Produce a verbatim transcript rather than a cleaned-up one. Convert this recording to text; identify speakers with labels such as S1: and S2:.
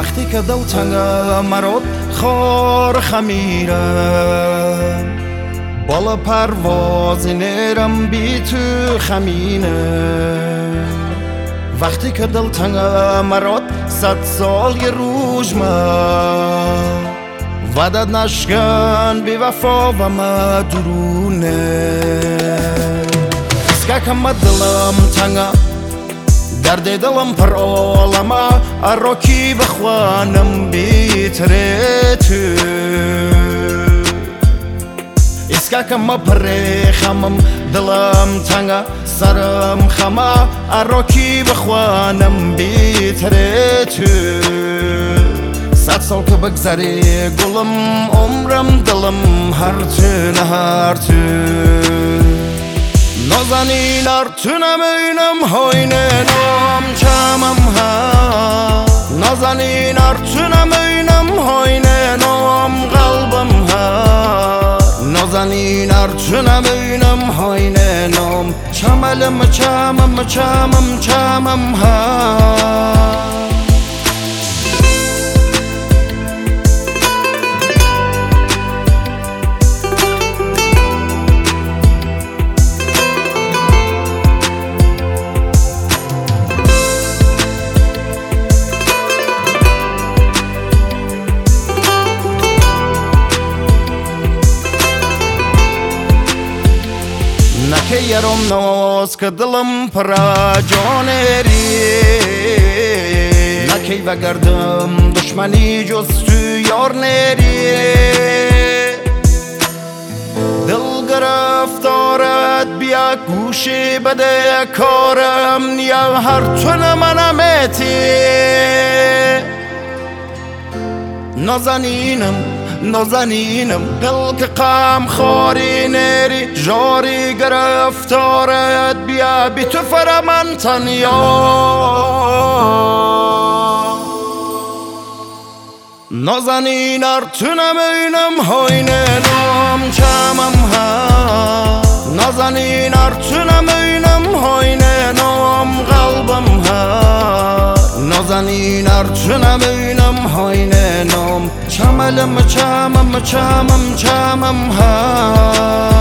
S1: وقتی که دل تنگ مراد خار خمیره بالا پرواز نیرم بی تو خمینه وقتی که دل تنگ مراد صد سال یه روز ما وعدت نشکن بی وفا و مدرونه اسکا کم دلم تنگ درد دلم پر عالمه اراکی بخوانم بیتره تو اسکا کم پر خمم دلم تنگه سرم خمه اراکی بخوانم بیتره تو صد سال که بگذری گلم عمرم دلم هر تو نه هر تو نازنین ارتونم اینم هاینه نام چمم ها نازنین ارتونم اینم هاینه نام قلبم ها نازنین ارتونم اینم هاینه نام چملم چمم چمم چمم ها نکه یارم ناز که دلم پرا جانری نکی بگردم دشمنی جز تو یار نری دل گرفتارت بیا گوشی بده کارم یا هر تون منمتی نازنینم نازنینم دل که قام خاری نری جاری گرفتارت بیا بی تو فر من تنیا نازنین ارتونم اینم هاینه نام چمم ها نازنین ارتونم اینم هاینه نام قلبم ها نازنین ارتونم اینم هاینه نام چملم چمم چمم چمم ها